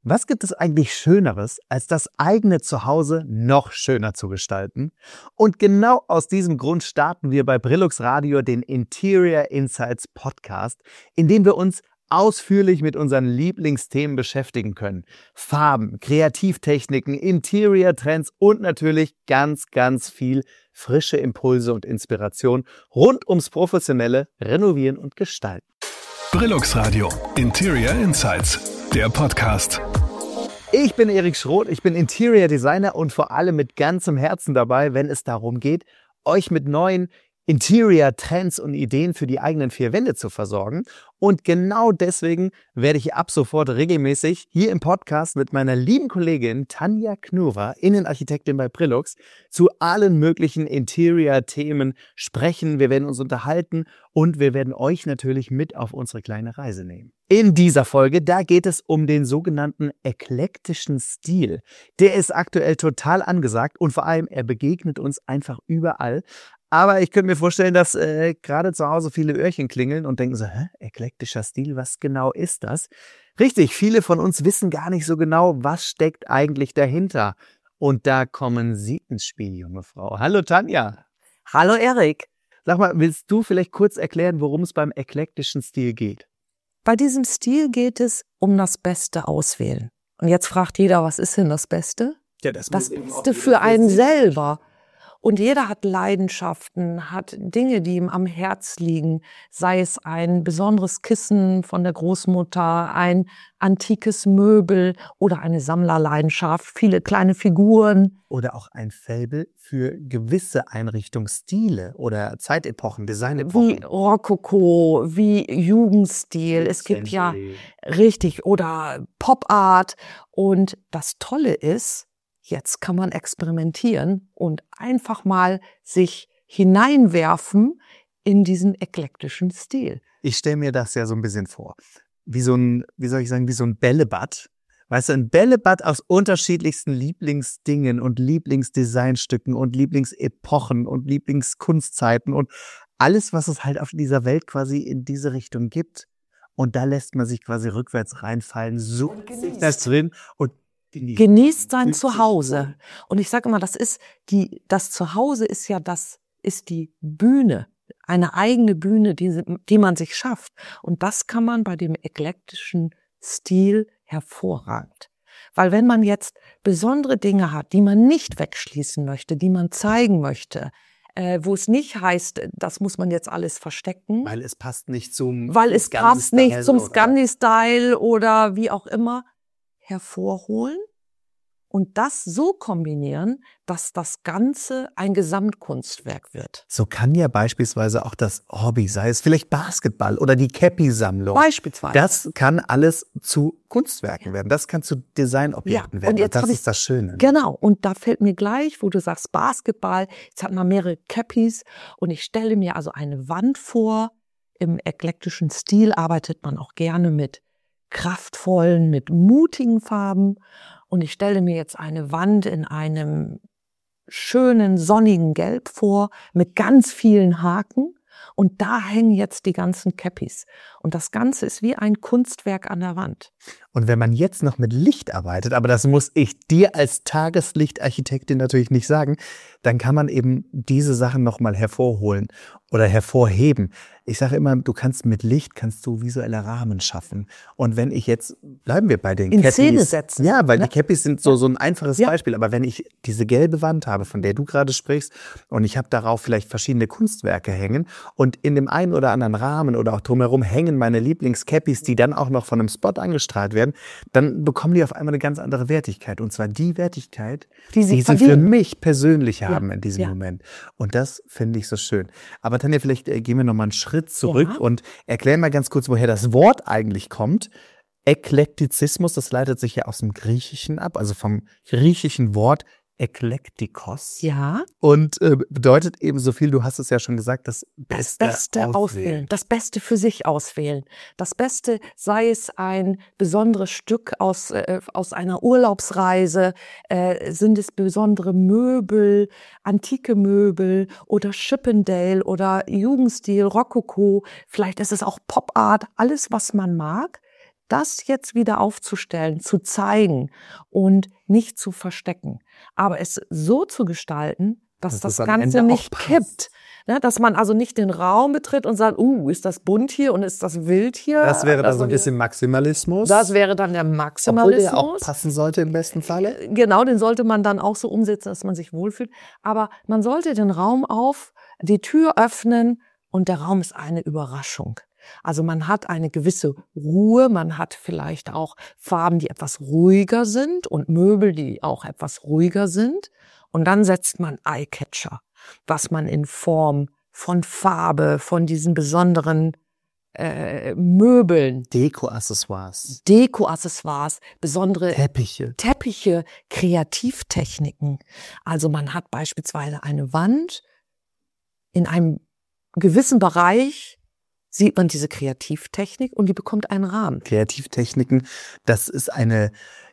Was gibt es eigentlich Schöneres, als das eigene Zuhause noch schöner zu gestalten? Und genau aus diesem Grund starten wir bei Brillux Radio den Interior Insights Podcast, in dem wir uns ausführlich mit unseren Lieblingsthemen beschäftigen können. Farben, Kreativtechniken, Interior-Trends und natürlich ganz, ganz viel frische Impulse und Inspiration rund ums professionelle Renovieren und Gestalten. Brillux Radio Interior Insights, der Podcast. Ich bin Erik Schroth, ich bin Interior Designer und vor allem mit ganzem Herzen dabei, wenn es darum geht, euch mit neuen Interior-Trends und Ideen für die eigenen vier Wände zu versorgen. Und genau deswegen werde ich ab sofort regelmäßig hier im Podcast mit meiner lieben Kollegin Tanja Knurrer, Innenarchitektin bei Brillux, zu allen möglichen Interior-Themen sprechen. Wir werden uns unterhalten und wir werden euch natürlich mit auf unsere kleine Reise nehmen. In dieser Folge, da geht es um den sogenannten eklektischen Stil. Der ist aktuell total angesagt und vor allem, er begegnet uns einfach überall. Aber ich könnte mir vorstellen, dass gerade zu Hause viele Öhrchen klingeln und denken so, eklektischer Stil, was genau ist das? Richtig, viele von uns wissen gar nicht so genau, was steckt eigentlich dahinter. Und da kommen Sie ins Spiel, junge Frau. Hallo Tanja. Hallo Erik. Sag mal, willst du vielleicht kurz erklären, worum es beim eklektischen Stil geht? Bei diesem Stil geht es um das Beste auswählen. Und jetzt fragt jeder, was ist denn das Beste? Ja, das Beste für einen selber. Und jeder hat Leidenschaften, hat Dinge, die ihm am Herz liegen, sei es ein besonderes Kissen von der Großmutter, ein antikes Möbel oder eine Sammlerleidenschaft, viele kleine Figuren. Oder auch ein Faible für gewisse Einrichtungsstile oder Zeitepochen, Designepochen. Wie Rokoko, wie Jugendstil, es gibt ja richtig, oder Pop-Art. Und das Tolle ist, jetzt kann man experimentieren und einfach mal sich hineinwerfen in diesen eklektischen Stil. Ich stelle mir das ja so ein bisschen vor. Wie so ein Bällebad. Weißt du, ein Bällebad aus unterschiedlichsten Lieblingsdingen und Lieblingsdesignstücken und Lieblingsepochen und Lieblingskunstzeiten und alles, was es halt auf dieser Welt quasi in diese Richtung gibt. Und da lässt man sich quasi rückwärts reinfallen, sucht sich das drin und genießt sein Zuhause. Und ich sage immer, das Zuhause ist die Bühne, eine eigene Bühne, die man sich schafft. Und das kann man bei dem eklektischen Stil hervorragend. Weil wenn man jetzt besondere Dinge hat, die man nicht wegschließen möchte, die man zeigen möchte, wo es nicht heißt, das muss man jetzt alles verstecken. Weil es passt nicht zum Scandi-Style oder wie auch immer, hervorholen und das so kombinieren, dass das Ganze ein Gesamtkunstwerk wird. So kann ja beispielsweise auch das Hobby, sei es vielleicht Basketball oder die Cappy-Sammlung. Beispielsweise. Das kann alles zu Kunstwerken werden. Das kann zu Designobjekten werden. Und das ist das Schöne. Genau. Und da fällt mir gleich, wo du sagst Basketball, jetzt hat man mehrere Cappies und ich stelle mir also eine Wand vor. Im eklektischen Stil arbeitet man auch gerne mit kraftvollen, mit mutigen Farben. Und ich stelle mir jetzt eine Wand in einem schönen, sonnigen Gelb vor, mit ganz vielen Haken. Und da hängen jetzt die ganzen Cappies. Und das Ganze ist wie ein Kunstwerk an der Wand. Und wenn man jetzt noch mit Licht arbeitet, aber das muss ich dir als Tageslichtarchitektin natürlich nicht sagen, dann kann man eben diese Sachen nochmal hervorholen oder hervorheben. Ich sage immer, mit Licht kannst du visuelle Rahmen schaffen. Und wenn ich jetzt, bleiben wir bei den in Cappies. Szene setzen. Ja, weil die Cappies sind so ein einfaches Beispiel. Aber wenn ich diese gelbe Wand habe, von der du gerade sprichst, und ich habe darauf vielleicht verschiedene Kunstwerke hängen und in dem einen oder anderen Rahmen oder auch drumherum hängen meine Lieblings-Cappies, die dann auch noch von einem Spot angestrahlt werden, dann bekommen die auf einmal eine ganz andere Wertigkeit. Und zwar die Wertigkeit, die sie für mich persönlich haben in diesem Moment. Und das finde ich so schön. Aber Tanja, vielleicht gehen wir noch mal einen Schritt zurück und erklären mal ganz kurz, woher das Wort eigentlich kommt. Eklektizismus, das leitet sich ja aus dem Griechischen ab, also vom griechischen Wort Eklektikos. Ja. Und bedeutet eben so viel, du hast es ja schon gesagt, das Beste auswählen. Das Beste für sich auswählen. Das Beste, sei es ein besonderes Stück aus einer Urlaubsreise, sind es besondere Möbel, antike Möbel oder Chippendale oder Jugendstil, Rokoko, vielleicht ist es auch Pop-Art, alles was man mag. das jetzt wieder aufzustellen, zu zeigen und nicht zu verstecken. Aber es so zu gestalten, dass das Ganze nicht kippt. Ne, dass man also nicht den Raum betritt und sagt, ist das bunt hier und ist das wild hier? Das wäre dann so ein bisschen Maximalismus. Das wäre dann der Maximalismus. Obwohl der auch passen sollte im besten Falle. Genau, den sollte man dann auch so umsetzen, dass man sich wohlfühlt. Aber man sollte den Raum die Tür öffnen und der Raum ist eine Überraschung. Also man hat eine gewisse Ruhe, man hat vielleicht auch Farben, die etwas ruhiger sind und Möbel, die auch etwas ruhiger sind. Und dann setzt man Eyecatcher, was man in Form von Farbe, von diesen besonderen Möbeln. Deko-Accessoires, besondere Teppiche, Kreativtechniken. Also man hat beispielsweise eine Wand, in einem gewissen Bereich sieht man diese Kreativtechnik und die bekommt einen Rahmen. Kreativtechniken, das ist eine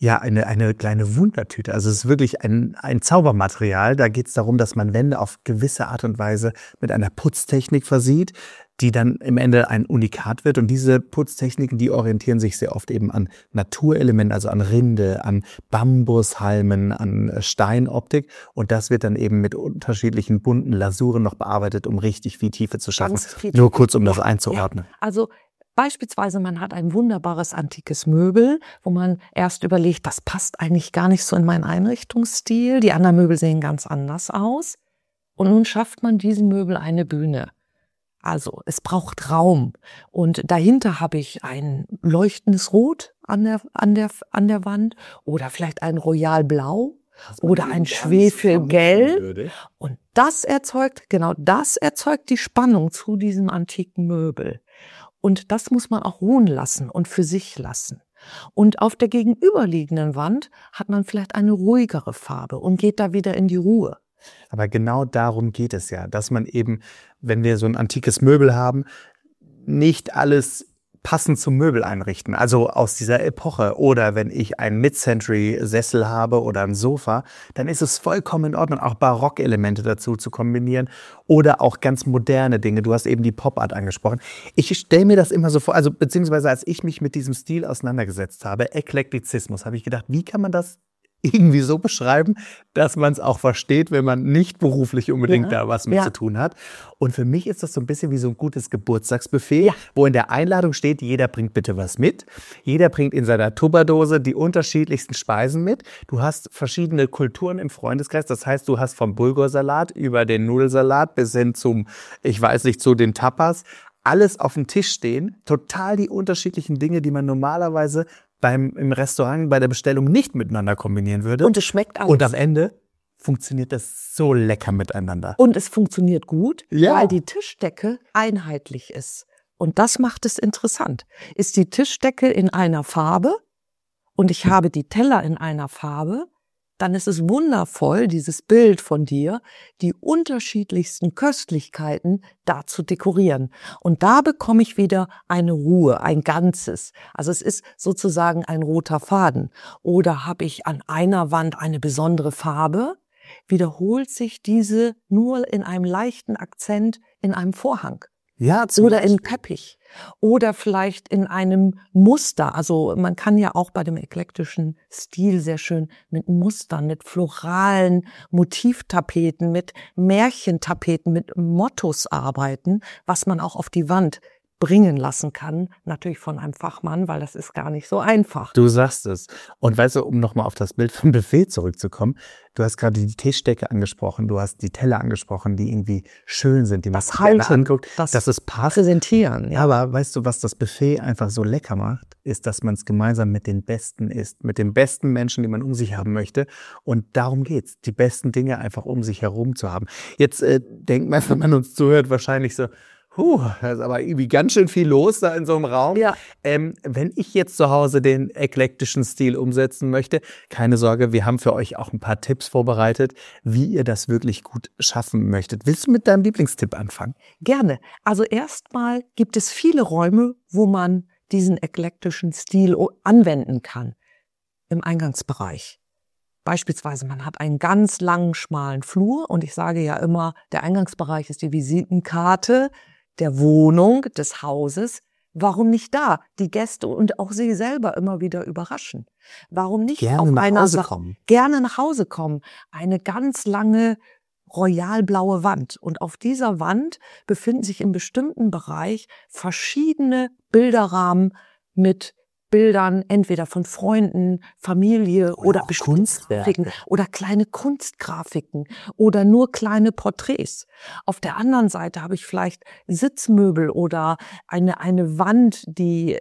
kleine Wundertüte. Also es ist wirklich ein Zaubermaterial. Da geht es darum, dass man Wände auf gewisse Art und Weise mit einer Putztechnik versieht, die dann im Ende ein Unikat wird. Und diese Putztechniken, die orientieren sich sehr oft eben an Naturelementen, also an Rinde, an Bambushalmen, an Steinoptik. Und das wird dann eben mit unterschiedlichen bunten Lasuren noch bearbeitet, um richtig viel Tiefe zu schaffen. Nur kurz, um das einzuordnen. Ja. Also beispielsweise, man hat ein wunderbares antikes Möbel, wo man erst überlegt, das passt eigentlich gar nicht so in meinen Einrichtungsstil. Die anderen Möbel sehen ganz anders aus. Und nun schafft man diesem Möbel eine Bühne. Also es braucht Raum. Und dahinter habe ich ein leuchtendes Rot an der Wand oder vielleicht ein Royalblau oder ein Schwefelgelb. Und das erzeugt die Spannung zu diesem antiken Möbel. Und das muss man auch ruhen lassen und für sich lassen. Und auf der gegenüberliegenden Wand hat man vielleicht eine ruhigere Farbe und geht da wieder in die Ruhe. Aber genau darum geht es ja, dass man eben, wenn wir so ein antikes Möbel haben, nicht alles passend zum Möbel einrichten, also aus dieser Epoche. Oder wenn ich einen Mid-Century-Sessel habe oder ein Sofa, dann ist es vollkommen in Ordnung, auch Barockelemente dazu zu kombinieren oder auch ganz moderne Dinge. Du hast eben die Pop-Art angesprochen. Ich stelle mir das immer so vor, also beziehungsweise als ich mich mit diesem Stil auseinandergesetzt habe, Eklektizismus, habe ich gedacht, wie kann man das irgendwie so beschreiben, dass man es auch versteht, wenn man nicht beruflich unbedingt da was mit zu tun hat. Und für mich ist das so ein bisschen wie so ein gutes Geburtstagsbuffet, wo in der Einladung steht, jeder bringt bitte was mit. Jeder bringt in seiner Tupperdose die unterschiedlichsten Speisen mit. Du hast verschiedene Kulturen im Freundeskreis. Das heißt, du hast vom Bulgursalat über den Nudelsalat bis hin zu den Tapas. Alles auf dem Tisch stehen. Total die unterschiedlichen Dinge, die man normalerweise im Restaurant bei der Bestellung nicht miteinander kombinieren würde. Und es schmeckt alles. Und am Ende funktioniert das so lecker miteinander. Und es funktioniert gut, weil die Tischdecke einheitlich ist. Und das macht es interessant. Ist die Tischdecke in einer Farbe und ich habe die Teller in einer Farbe, dann ist es wundervoll, dieses Bild von dir, die unterschiedlichsten Köstlichkeiten da zu dekorieren. Und da bekomme ich wieder eine Ruhe, ein Ganzes. Also es ist sozusagen ein roter Faden. Oder habe ich an einer Wand eine besondere Farbe, wiederholt sich diese nur in einem leichten Akzent in einem Vorhang. Ja, oder in Teppich oder vielleicht in einem Muster. Also man kann ja auch bei dem eklektischen Stil sehr schön mit Mustern, mit floralen Motivtapeten, mit Märchentapeten, mit Mottos arbeiten, was man auch auf die Wand bringen lassen kann, natürlich von einem Fachmann, weil das ist gar nicht so einfach. Du sagst es. Und weißt du, um nochmal auf das Bild vom Buffet zurückzukommen, du hast gerade die Tischdecke angesprochen, du hast die Teller angesprochen, die irgendwie schön sind, die man sich gerne anguckt, dass es passt. Präsentieren. Ja, aber weißt du, was das Buffet einfach so lecker macht, ist, dass man es gemeinsam mit den Besten isst, mit den besten Menschen, die man um sich haben möchte. Und darum geht's, die besten Dinge einfach um sich herum zu haben. Jetzt denkt man, wenn man uns zuhört, wahrscheinlich so, da ist aber irgendwie ganz schön viel los da in so einem Raum. Ja. Wenn ich jetzt zu Hause den eklektischen Stil umsetzen möchte, keine Sorge, wir haben für euch auch ein paar Tipps vorbereitet, wie ihr das wirklich gut schaffen möchtet. Willst du mit deinem Lieblingstipp anfangen? Gerne. Also erstmal gibt es viele Räume, wo man diesen eklektischen Stil anwenden kann. Im Eingangsbereich. Beispielsweise, man hat einen ganz langen, schmalen Flur und ich sage ja immer, der Eingangsbereich ist die Visitenkarte der Wohnung, des Hauses. Warum nicht da die Gäste und auch sie selber immer wieder überraschen? Warum nicht Gerne nach Hause kommen. Gerne nach Hause kommen. Eine ganz lange royalblaue Wand. Und auf dieser Wand befinden sich im bestimmten Bereich verschiedene Bilderrahmen mit Bildern, entweder von Freunden, Familie oder Kunstwerke oder kleine Kunstgrafiken oder nur kleine Porträts. Auf der anderen Seite habe ich vielleicht Sitzmöbel oder eine Wand, die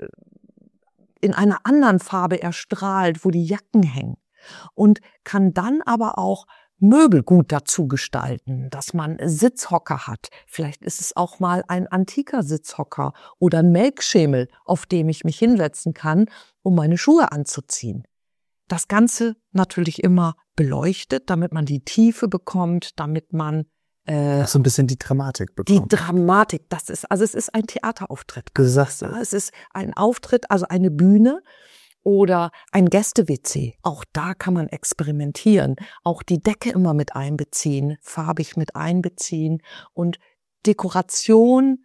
in einer anderen Farbe erstrahlt, wo die Jacken hängen. Und kann dann aber auch Möbel gut dazu gestalten, dass man Sitzhocker hat. Vielleicht ist es auch mal ein antiker Sitzhocker oder ein Melkschemel, auf dem ich mich hinsetzen kann, um meine Schuhe anzuziehen. Das Ganze natürlich immer beleuchtet, damit man die Tiefe bekommt, damit man so ein bisschen die Dramatik bekommt. Die Dramatik, es ist ein Theaterauftritt. Du sagst es. Es ist ein Auftritt, also eine Bühne. Oder ein Gäste-WC. Auch da kann man experimentieren. Auch die Decke immer mit einbeziehen, farbig mit einbeziehen und Dekoration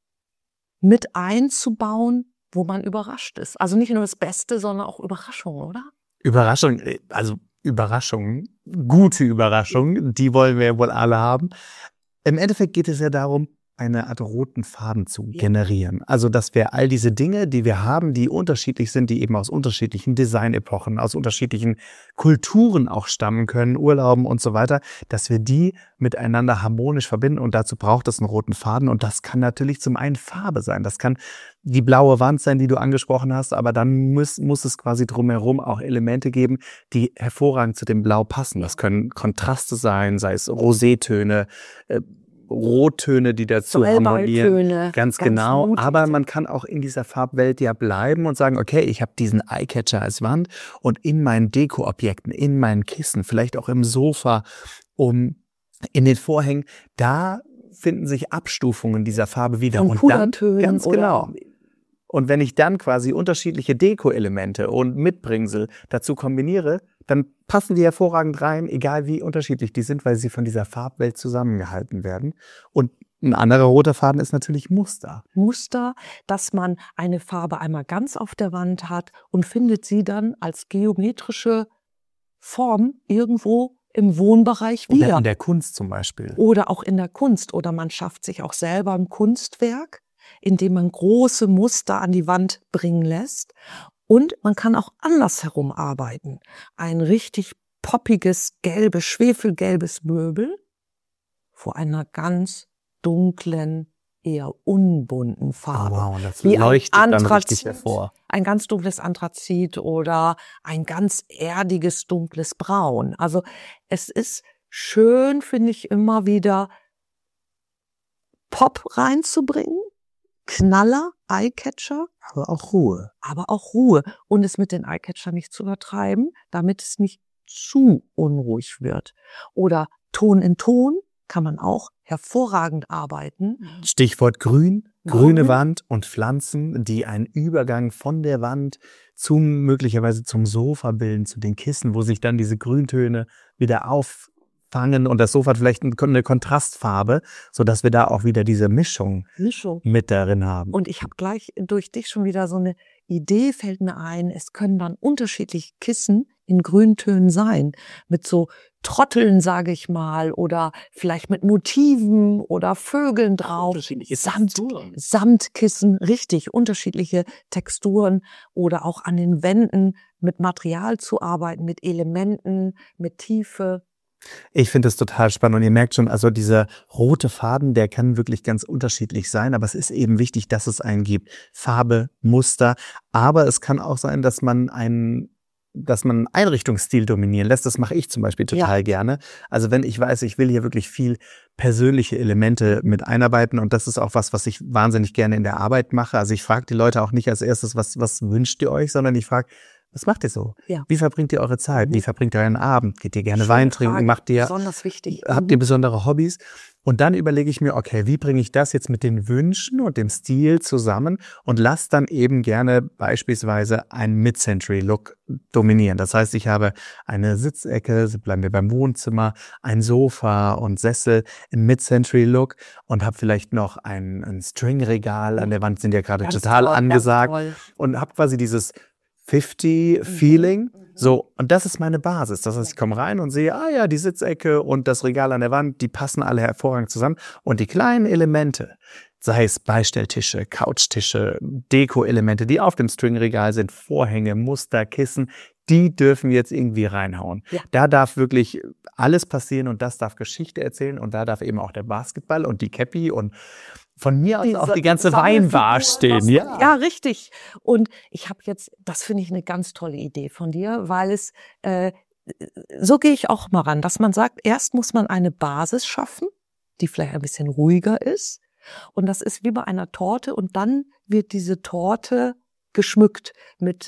mit einzubauen, wo man überrascht ist. Also nicht nur das Beste, sondern auch Überraschungen, oder? Überraschungen, gute Überraschungen, die wollen wir ja wohl alle haben. Im Endeffekt geht es ja darum, eine Art roten Faden zu generieren. Also, dass wir all diese Dinge, die wir haben, die unterschiedlich sind, die eben aus unterschiedlichen Designepochen, aus unterschiedlichen Kulturen auch stammen können, Urlauben und so weiter, dass wir die miteinander harmonisch verbinden und dazu braucht es einen roten Faden und das kann natürlich zum einen Farbe sein. Das kann die blaue Wand sein, die du angesprochen hast, aber dann muss es quasi drumherum auch Elemente geben, die hervorragend zu dem Blau passen. Das können Kontraste sein, sei es Rosétöne, Rottöne, die dazu harmonieren. Ganz genau. Mutig. Aber man kann auch in dieser Farbwelt ja bleiben und sagen, okay, ich habe diesen Eyecatcher als Wand und in meinen Dekoobjekten, in meinen Kissen, vielleicht auch im Sofa, in den Vorhängen, da finden sich Abstufungen dieser Farbe wieder. Und Pudertönen. Ganz genau. Und wenn ich dann quasi unterschiedliche Deko-Elemente und Mitbringsel dazu kombiniere, dann passen die hervorragend rein, egal wie unterschiedlich die sind, weil sie von dieser Farbwelt zusammengehalten werden. Und ein anderer roter Faden ist natürlich Muster. Muster, dass man eine Farbe einmal ganz auf der Wand hat und findet sie dann als geometrische Form irgendwo im Wohnbereich wieder. Oder in der Kunst zum Beispiel. Oder auch in der Kunst. Oder man schafft sich auch selber ein Kunstwerk, indem man große Muster an die Wand bringen lässt. Und man kann auch andersherum arbeiten. Ein richtig poppiges, schwefelgelbes Möbel vor einer ganz dunklen, eher unbunten Farbe. Oh wow, das leuchtet dann richtig hervor. Ein ganz dunkles Anthrazit oder ein ganz erdiges, dunkles Braun. Also es ist schön, finde ich, immer wieder Pop reinzubringen. Knaller, Eyecatcher. Aber auch Ruhe. Und es mit den Eyecatcher nicht zu übertreiben, damit es nicht zu unruhig wird. Oder Ton in Ton kann man auch hervorragend arbeiten. Stichwort Grün, grüne Wand und Pflanzen, die einen Übergang von der Wand möglicherweise zum Sofa bilden, zu den Kissen, wo sich dann diese Grüntöne wieder auffangen und das Sofa hat vielleicht eine Kontrastfarbe, sodass wir da auch wieder diese Mischung mit darin haben. Und ich habe gleich durch dich schon wieder so eine Idee, fällt mir ein, es können dann unterschiedliche Kissen in Grüntönen sein, mit so Trotteln, sage ich mal, oder vielleicht mit Motiven oder Vögeln drauf. Samtkissen, richtig, unterschiedliche Texturen oder auch an den Wänden mit Material zu arbeiten, mit Elementen, mit Tiefe. Ich finde es total spannend und ihr merkt schon, also dieser rote Faden, der kann wirklich ganz unterschiedlich sein, aber es ist eben wichtig, dass es einen gibt. Farbe, Muster, aber es kann auch sein, dass man einen Einrichtungsstil dominieren lässt. Das mache ich zum Beispiel total gerne. Also wenn ich weiß, ich will hier wirklich viel persönliche Elemente mit einarbeiten und das ist auch was ich wahnsinnig gerne in der Arbeit mache. Also ich frage die Leute auch nicht als erstes, was wünscht ihr euch, sondern ich frage, Was macht ihr so? Ja. Wie verbringt ihr eure Zeit? Wie verbringt ihr euren Abend? Geht ihr gerne Wein trinken? Habt ihr besondere Hobbys? Und dann überlege ich mir, okay, wie bringe ich das jetzt mit den Wünschen und dem Stil zusammen und lasse dann eben gerne beispielsweise einen Mid-Century-Look dominieren. Das heißt, ich habe eine Sitzecke, bleiben wir beim Wohnzimmer, ein Sofa und Sessel im Mid-Century-Look und habe vielleicht noch ein Stringregal an der Wand, sind ja gerade total angesagt und habe quasi dieses 50-Feeling. So, und das ist meine Basis. Das heißt, ich komme rein und sehe, die Sitzecke und das Regal an der Wand, die passen alle hervorragend zusammen. Und die kleinen Elemente, sei es Beistelltische, Couchtische, Deko-Elemente, die auf dem Stringregal sind, Vorhänge, Muster, Kissen, die dürfen jetzt irgendwie reinhauen. Ja. Da darf wirklich alles passieren und das darf Geschichte erzählen und da darf eben auch der Basketball und die Cappy und von mir aus auch die ganze Weinbar stehen. Ja, richtig. Und ich habe jetzt, das finde ich eine ganz tolle Idee von dir, weil es, so gehe ich auch mal ran, dass man sagt, erst muss man eine Basis schaffen, die vielleicht ein bisschen ruhiger ist. Und das ist wie bei einer Torte und dann wird diese Torte geschmückt mit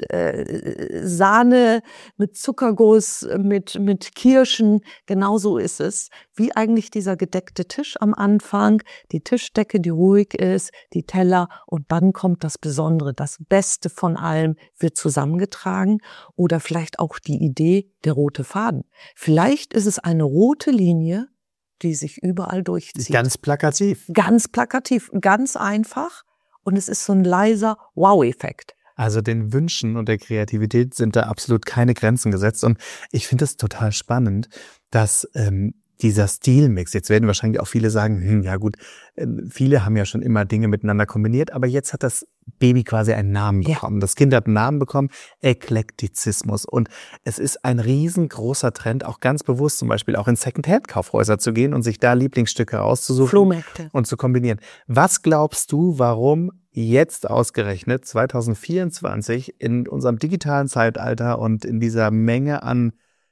Sahne, mit Zuckerguss, mit Kirschen. Genauso ist es. Wie eigentlich dieser gedeckte Tisch am Anfang, die Tischdecke, die ruhig ist, die Teller und dann kommt das Besondere. Das Beste von allem wird zusammengetragen oder vielleicht auch die Idee, der rote Faden. Vielleicht ist es eine rote Linie, die sich überall durchzieht. Ganz plakativ. Ganz plakativ, ganz einfach. Und es ist so ein leiser Wow-Effekt. Also den Wünschen und der Kreativität sind da absolut keine Grenzen gesetzt. Und ich finde es total spannend, dass dieser Stilmix, jetzt werden wahrscheinlich auch viele sagen, viele haben ja schon immer Dinge miteinander kombiniert, aber jetzt hat das Baby quasi einen Namen bekommen. Das Kind hat einen Namen bekommen, Eklektizismus. Und es ist ein riesengroßer Trend, auch ganz bewusst zum Beispiel auch in Secondhand-Kaufhäuser zu gehen und sich da Lieblingsstücke rauszusuchen Flohmärkte und zu kombinieren. Was glaubst du, warum jetzt ausgerechnet 2024 in unserem digitalen Zeitalter und in dieser Menge an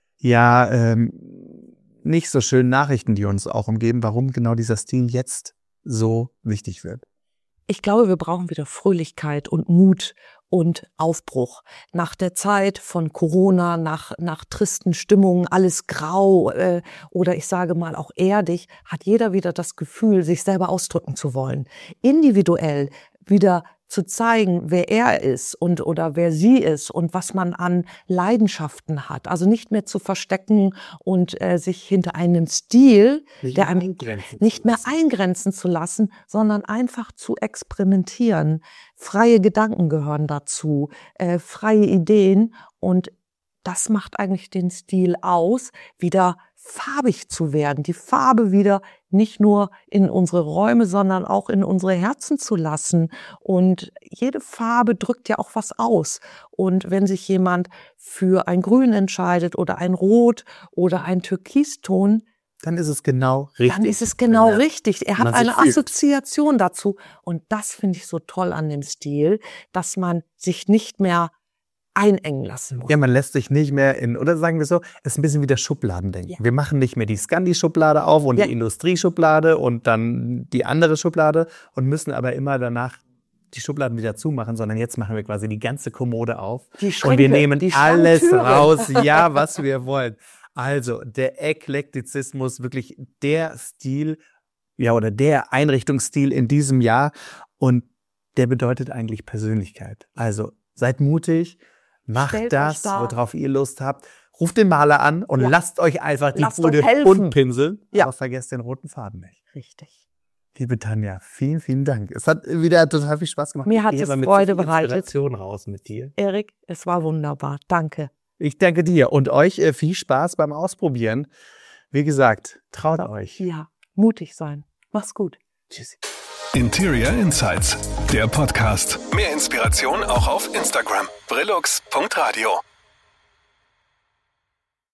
nicht so schönen Nachrichten, die uns auch umgeben, warum genau dieser Stil jetzt so wichtig wird? Ich glaube, wir brauchen wieder Fröhlichkeit und Mut und Aufbruch. Nach der Zeit von Corona, nach tristen Stimmungen, alles grau oder ich sage mal auch erdig, hat jeder wieder das Gefühl, sich selber ausdrücken zu wollen. Individuell wieder zu zeigen, wer er ist oder wer sie ist und was man an Leidenschaften hat. Also nicht mehr zu verstecken und sich hinter einem Stil, der einem nicht mehr eingrenzen zu lassen, sondern einfach zu experimentieren. Freie Gedanken gehören dazu, freie Ideen und das macht eigentlich den Stil aus, wieder farbig zu werden, die Farbe wieder nicht nur in unsere Räume, sondern auch in unsere Herzen zu lassen. Und jede Farbe drückt ja auch was aus. Und wenn sich jemand für ein Grün entscheidet oder ein Rot oder ein Türkiston, dann ist es genau richtig. Richtig. Er hat eine Assoziation dazu. Und das finde ich so toll an dem Stil, dass man sich nicht mehr einengen lassen muss. Ja, man lässt sich nicht mehr oder sagen wir so, es ist ein bisschen wie das Schubladendenken. Ja. Wir machen nicht mehr die Scandi-Schublade auf und die Industrieschublade und dann die andere Schublade und müssen aber immer danach die Schubladen wieder zumachen, sondern jetzt machen wir quasi die ganze Kommode auf und wir nehmen alles raus, was wir wollen. Also der Eklektizismus, wirklich der Stil, oder der Einrichtungsstil in diesem Jahr und der bedeutet eigentlich Persönlichkeit. Also seid mutig, macht das, worauf ihr Lust habt. Ruft den Maler an und lasst euch einfach die Bude bunt pinseln. Aber vergesst den roten Faden nicht. Richtig. Liebe Tanja, vielen, vielen Dank. Es hat wieder total viel Spaß gemacht. Mir hat es Freude bereitet. Inspiration raus mit dir. Erik, es war wunderbar. Danke. Ich danke dir und euch viel Spaß beim Ausprobieren. Wie gesagt, traut euch. Ja, mutig sein. Mach's gut. Tschüssi. Interior Insights, der Podcast. Mehr Inspiration auch auf Instagram. brillux.radio